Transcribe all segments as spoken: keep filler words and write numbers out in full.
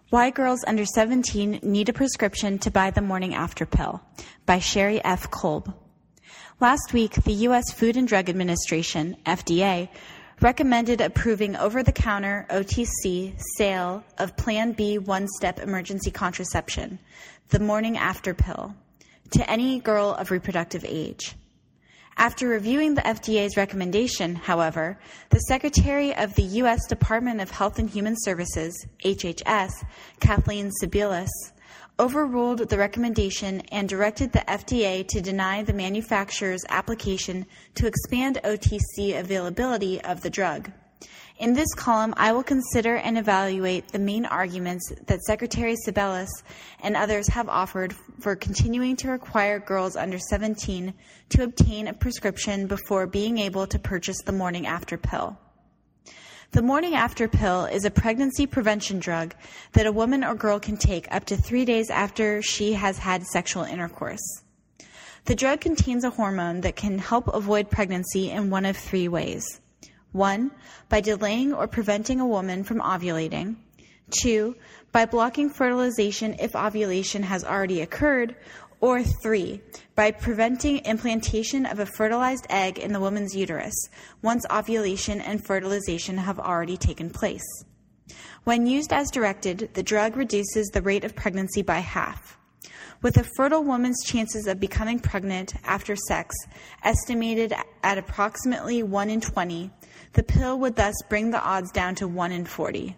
Why Girls Under seventeen Need a Prescription to Buy the Morning After Pill by Sherry F. Kolb. Last week, the U S Food and Drug Administration, F D A, recommended approving over-the-counter O T C sale of Plan B one-step emergency contraception, the morning after pill, to any girl of reproductive age. After reviewing the F D A's recommendation, however, the Secretary of the U S Department of Health and Human Services, H H S, Kathleen Sebelius, overruled the recommendation and directed the F D A to deny the manufacturer's application to expand O T C availability of the drug. In this column, I will consider and evaluate the main arguments that Secretary Sebelius and others have offered for continuing to require girls under seventeen to obtain a prescription before being able to purchase the morning after pill. The morning after pill is a pregnancy prevention drug that a woman or girl can take up to three days after she has had sexual intercourse. The drug contains a hormone that can help avoid pregnancy in one of three ways. One, by delaying or preventing a woman from ovulating. Two, by blocking fertilization if ovulation has already occurred. Or three, by preventing implantation of a fertilized egg in the woman's uterus once ovulation and fertilization have already taken place. When used as directed, the drug reduces the rate of pregnancy by half. With a fertile woman's chances of becoming pregnant after sex estimated at approximately one in twenty, the pill would thus bring the odds down to one in forty.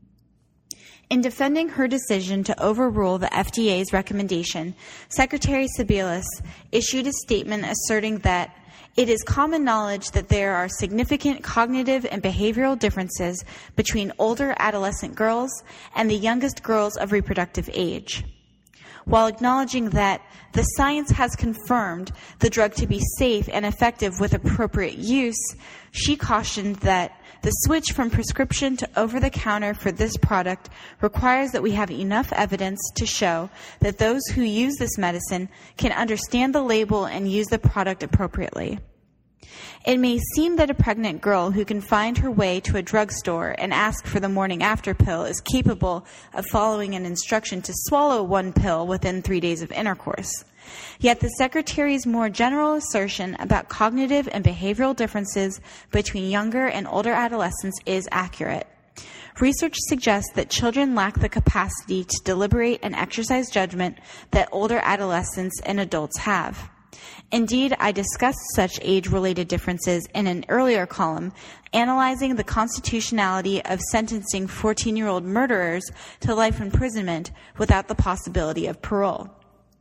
In defending her decision to overrule the F D A's recommendation, Secretary Sebelius issued a statement asserting that it is common knowledge that there are significant cognitive and behavioral differences between older adolescent girls and the youngest girls of reproductive age. While acknowledging that the science has confirmed the drug to be safe and effective with appropriate use, she cautioned that the switch from prescription to over-the-counter for this product requires that we have enough evidence to show that those who use this medicine can understand the label and use the product appropriately. It may seem that a pregnant girl who can find her way to a drugstore and ask for the morning after pill is capable of following an instruction to swallow one pill within three days of intercourse. Yet the Secretary's more general assertion about cognitive and behavioral differences between younger and older adolescents is accurate. Research suggests that children lack the capacity to deliberate and exercise judgment that older adolescents and adults have. Indeed, I discussed such age-related differences in an earlier column, analyzing the constitutionality of sentencing fourteen-year-old murderers to life imprisonment without the possibility of parole.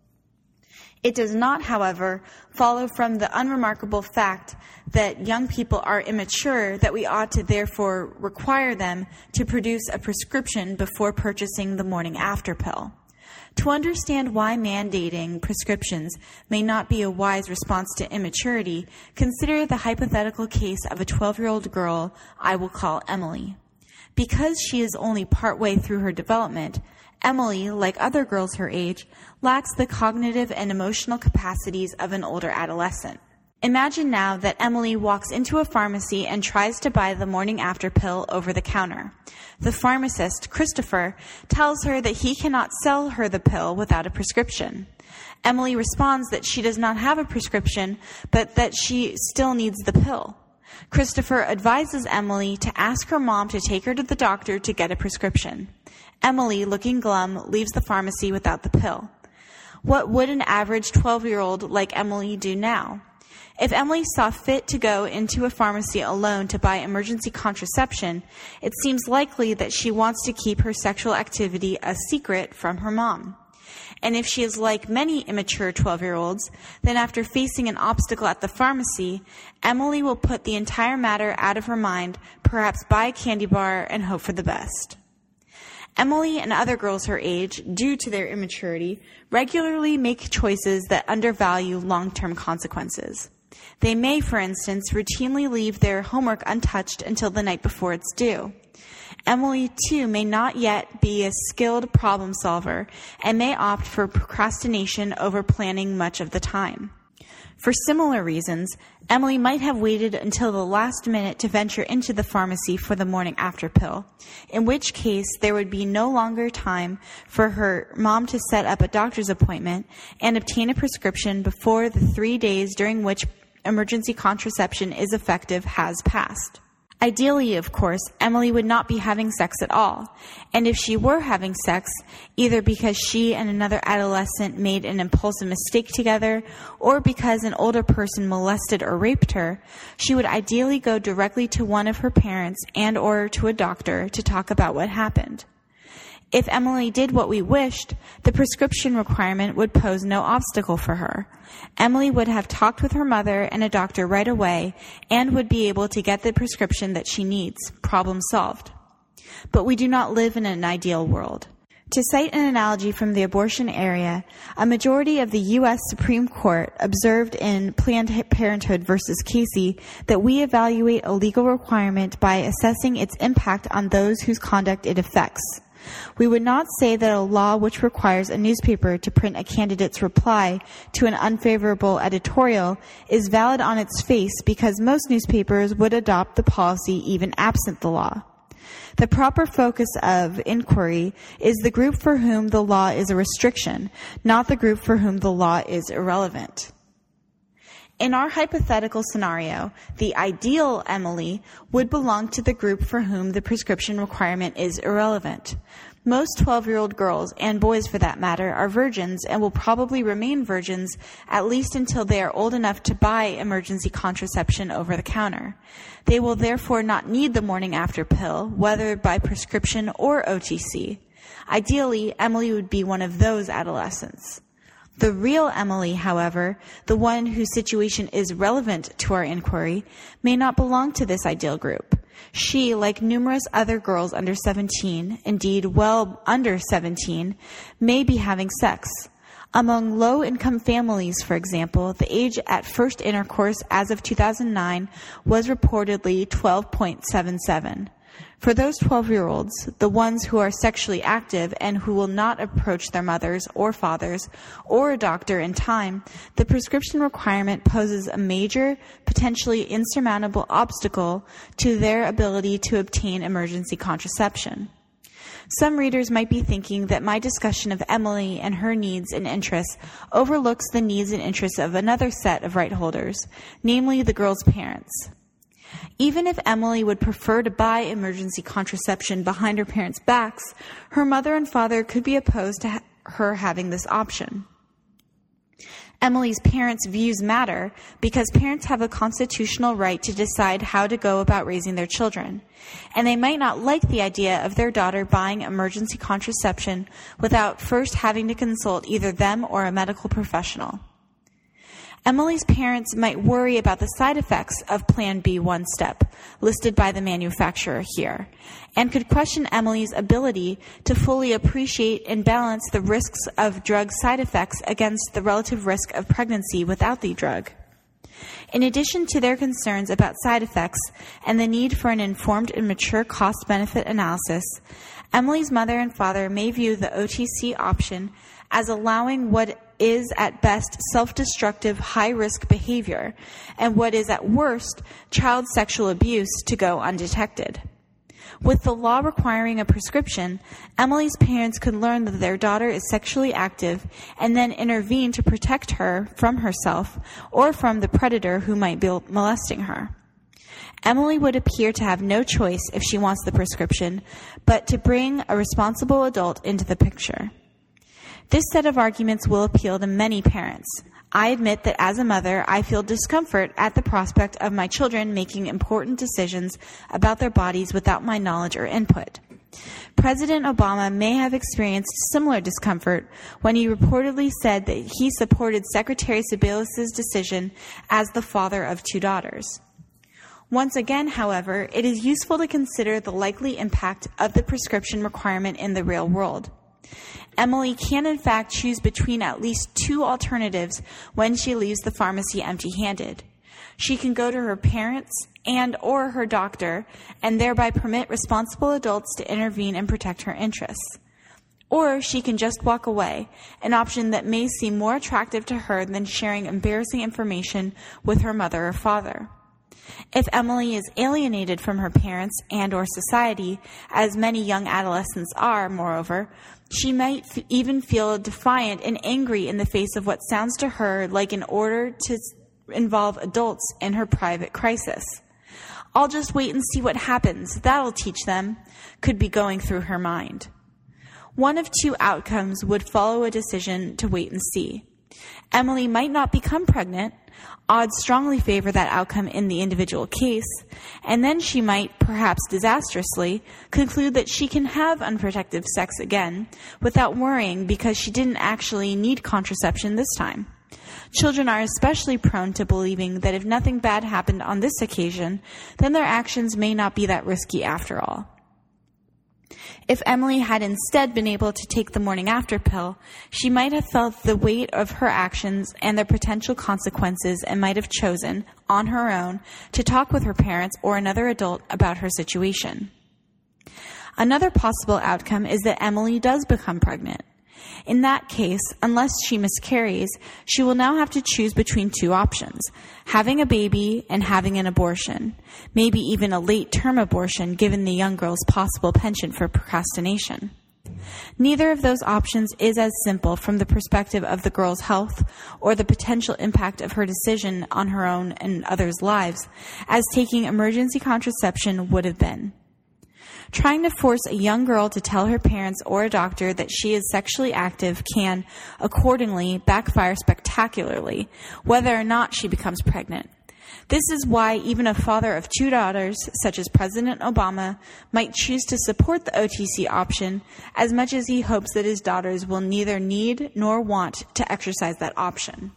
It does not, however, follow from the unremarkable fact that young people are immature that we ought to therefore require them to produce a prescription before purchasing the morning after pill. To understand why mandating prescriptions may not be a wise response to immaturity, consider the hypothetical case of a twelve-year-old girl I will call Emily. Because she is only partway through her development, Emily, like other girls her age, lacks the cognitive and emotional capacities of an older adolescent. Imagine now that Emily walks into a pharmacy and tries to buy the morning after pill over the counter. The pharmacist, Christopher, tells her that he cannot sell her the pill without a prescription. Emily responds that she does not have a prescription, but that she still needs the pill. Christopher advises Emily to ask her mom to take her to the doctor to get a prescription. Emily, looking glum, leaves the pharmacy without the pill. What would an average twelve-year-old like Emily do now? If Emily saw fit to go into a pharmacy alone to buy emergency contraception, it seems likely that she wants to keep her sexual activity a secret from her mom. And if she is like many immature twelve-year-olds, then after facing an obstacle at the pharmacy, Emily will put the entire matter out of her mind, perhaps buy a candy bar and hope for the best. Emily and other girls her age, due to their immaturity, regularly make choices that undervalue long-term consequences. They may, for instance, routinely leave their homework untouched until the night before it's due. Emily, too, may not yet be a skilled problem solver and may opt for procrastination over planning much of the time. For similar reasons, Emily might have waited until the last minute to venture into the pharmacy for the morning after pill, in which case there would be no longer time for her mom to set up a doctor's appointment and obtain a prescription before the three days during which emergency contraception is effective has passed. Ideally, of course, Emily would not be having sex at all, and if she were having sex, either because she and another adolescent made an impulsive mistake together, or because an older person molested or raped her, she would ideally go directly to one of her parents and or to a doctor to talk about what happened. If Emily did what we wished, the prescription requirement would pose no obstacle for her. Emily would have talked with her mother and a doctor right away and would be able to get the prescription that she needs. Problem solved. But we do not live in an ideal world. To cite an analogy from the abortion area, a majority of the U S Supreme Court observed in Planned Parenthood versus Casey that we evaluate a legal requirement by assessing its impact on those whose conduct it affects. We would not say that a law which requires a newspaper to print a candidate's reply to an unfavorable editorial is valid on its face because most newspapers would adopt the policy even absent the law. The proper focus of inquiry is the group for whom the law is a restriction, not the group for whom the law is irrelevant. In our hypothetical scenario, the ideal Emily would belong to the group for whom the prescription requirement is irrelevant. Most twelve-year-old girls, and boys for that matter, are virgins and will probably remain virgins at least until they are old enough to buy emergency contraception over the counter. They will therefore not need the morning after pill, whether by prescription or O T C. Ideally, Emily would be one of those adolescents. The real Emily, however, the one whose situation is relevant to our inquiry, may not belong to this ideal group. She, like numerous other girls under seventeen, indeed well under seventeen, may be having sex. Among low-income families, for example, the age at first intercourse as of two thousand nine was reportedly twelve point seven seven. For those twelve-year-olds, the ones who are sexually active and who will not approach their mothers or fathers or a doctor in time, the prescription requirement poses a major, potentially insurmountable obstacle to their ability to obtain emergency contraception. Some readers might be thinking that my discussion of Emily and her needs and interests overlooks the needs and interests of another set of right holders, namely the girl's parents. Even if Emily would prefer to buy emergency contraception behind her parents' backs, her mother and father could be opposed to ha- her having this option. Emily's parents' views matter because parents have a constitutional right to decide how to go about raising their children, and they might not like the idea of their daughter buying emergency contraception without first having to consult either them or a medical professional. Emily's parents might worry about the side effects of Plan B one step, listed by the manufacturer here, and could question Emily's ability to fully appreciate and balance the risks of drug side effects against the relative risk of pregnancy without the drug. In addition to their concerns about side effects and the need for an informed and mature cost-benefit analysis, Emily's mother and father may view the O T C option as allowing what is at best self-destructive high-risk behavior and what is at worst child sexual abuse to go undetected. With the law requiring a prescription, Emily's parents could learn that their daughter is sexually active and then intervene to protect her from herself or from the predator who might be molesting her. Emily would appear to have no choice if she wants the prescription, but to bring a responsible adult into the picture. This set of arguments will appeal to many parents. I admit that as a mother, I feel discomfort at the prospect of my children making important decisions about their bodies without my knowledge or input. President Obama may have experienced similar discomfort when he reportedly said that he supported Secretary Sebelius' decision as the father of two daughters. Once again, however, it is useful to consider the likely impact of the prescription requirement in the real world. Emily can in fact choose between at least two alternatives when she leaves the pharmacy empty-handed. She can go to her parents and or her doctor and thereby permit responsible adults to intervene and protect her interests. Or she can just walk away, an option that may seem more attractive to her than sharing embarrassing information with her mother or father. If Emily is alienated from her parents and or society, as many young adolescents are, moreover, she might f- even feel defiant and angry in the face of what sounds to her like an order to involve adults in her private crisis. "I'll just wait and see what happens. That'll teach them," could be going through her mind. One of two outcomes would follow a decision to wait and see. Emily might not become pregnant. Odds strongly favor that outcome in the individual case, and then she might, perhaps disastrously, conclude that she can have unprotected sex again without worrying because she didn't actually need contraception this time. Children are especially prone to believing that if nothing bad happened on this occasion, then their actions may not be that risky after all. If Emily had instead been able to take the morning after pill, she might have felt the weight of her actions and their potential consequences and might have chosen, on her own, to talk with her parents or another adult about her situation. Another possible outcome is that Emily does become pregnant. In that case, unless she miscarries, she will now have to choose between two options: having a baby and having an abortion, maybe even a late-term abortion given the young girl's possible penchant for procrastination. Neither of those options is as simple from the perspective of the girl's health or the potential impact of her decision on her own and others' lives as taking emergency contraception would have been. Trying to force a young girl to tell her parents or a doctor that she is sexually active can, accordingly, backfire spectacularly, whether or not she becomes pregnant. This is why even a father of two daughters, such as President Obama, might choose to support the O T C option as much as he hopes that his daughters will neither need nor want to exercise that option.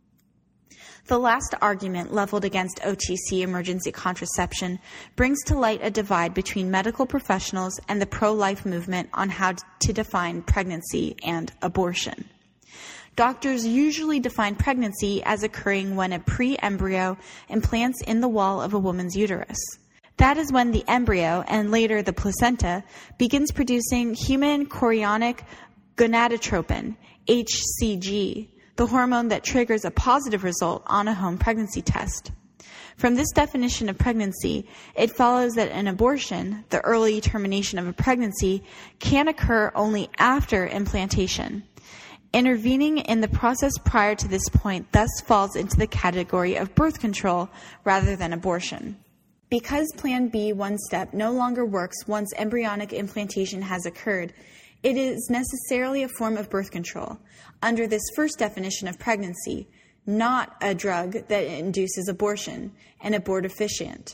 The last argument leveled against O T C emergency contraception brings to light a divide between medical professionals and the pro-life movement on how to define pregnancy and abortion. Doctors usually define pregnancy as occurring when a pre-embryo implants in the wall of a woman's uterus. That is when the embryo, and later the placenta, begins producing human chorionic gonadotropin, H C G, the hormone that triggers a positive result on a home pregnancy test. From this definition of pregnancy, it follows that an abortion, the early termination of a pregnancy, can occur only after implantation. Intervening in the process prior to this point thus falls into the category of birth control rather than abortion. Because Plan B one-step no longer works once embryonic implantation has occurred, it is necessarily a form of birth control, under this first definition of pregnancy, not a drug that induces abortion, an abortifacient.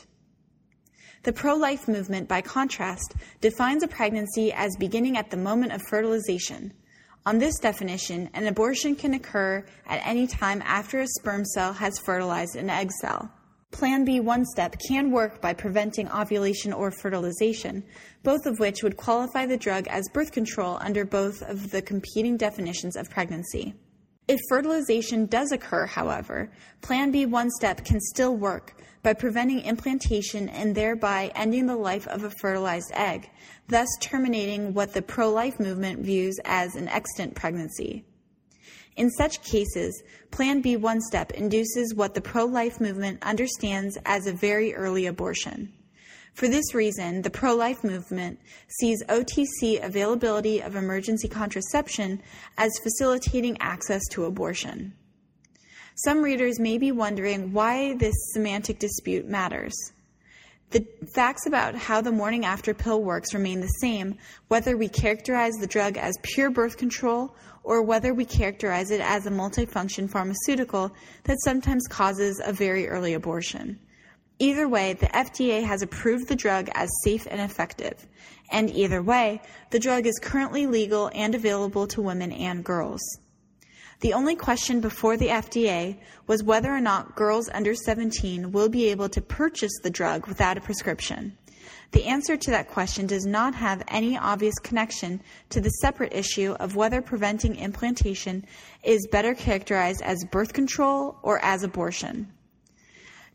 The pro-life movement, by contrast, defines a pregnancy as beginning at the moment of fertilization. On this definition, an abortion can occur at any time after a sperm cell has fertilized an egg cell. Plan B one-step can work by preventing ovulation or fertilization, both of which would qualify the drug as birth control under both of the competing definitions of pregnancy. If fertilization does occur, however, Plan B one-step can still work by preventing implantation and thereby ending the life of a fertilized egg, thus terminating what the pro-life movement views as an extant pregnancy. In such cases, Plan B one-step induces what the pro-life movement understands as a very early abortion. For this reason, the pro-life movement sees O T C availability of emergency contraception as facilitating access to abortion. Some readers may be wondering why this semantic dispute matters. The facts about how the morning after pill works remain the same, whether we characterize the drug as pure birth control or whether we characterize it as a multifunction pharmaceutical that sometimes causes a very early abortion. Either way, the F D A has approved the drug as safe and effective, and either way, the drug is currently legal and available to women and girls. The only question before the F D A was whether or not girls under seventeen will be able to purchase the drug without a prescription. The answer to that question does not have any obvious connection to the separate issue of whether preventing implantation is better characterized as birth control or as abortion.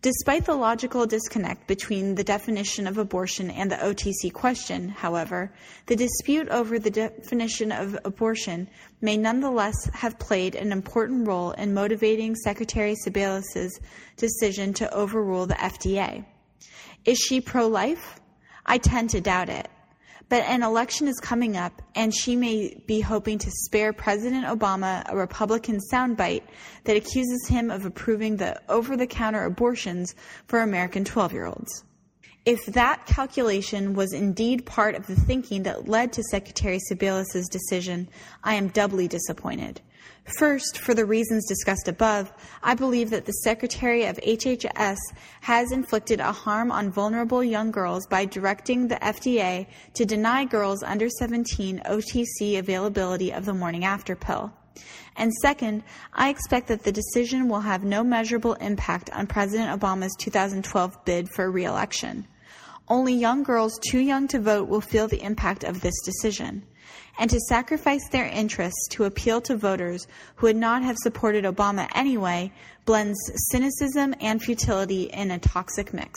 Despite the logical disconnect between the definition of abortion and the O T C question, however, the dispute over the definition of abortion may nonetheless have played an important role in motivating Secretary Sebelius' decision to overrule the F D A. Is she pro-life? I tend to doubt it. But an election is coming up, and she may be hoping to spare President Obama a Republican soundbite that accuses him of approving the over-the-counter abortions for American twelve-year-olds. If that calculation was indeed part of the thinking that led to Secretary Sebelius' decision, I am doubly disappointed. First, for the reasons discussed above, I believe that the Secretary of H H S has inflicted a harm on vulnerable young girls by directing the F D A to deny girls under seventeen O T C availability of the morning after pill. And second, I expect that the decision will have no measurable impact on President Obama's two thousand twelve bid for re-election. Only young girls too young to vote will feel the impact of this decision. And to sacrifice their interests to appeal to voters who would not have supported Obama anyway blends cynicism and futility in a toxic mix.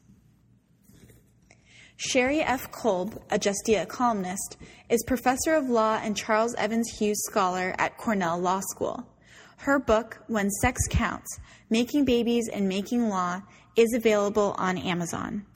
Sherry F. Kolb, a Justia columnist, is professor of law and Charles Evans Hughes Scholar at Cornell Law School. Her book, When Sex Counts, Making Babies and Making Law, is available on Amazon.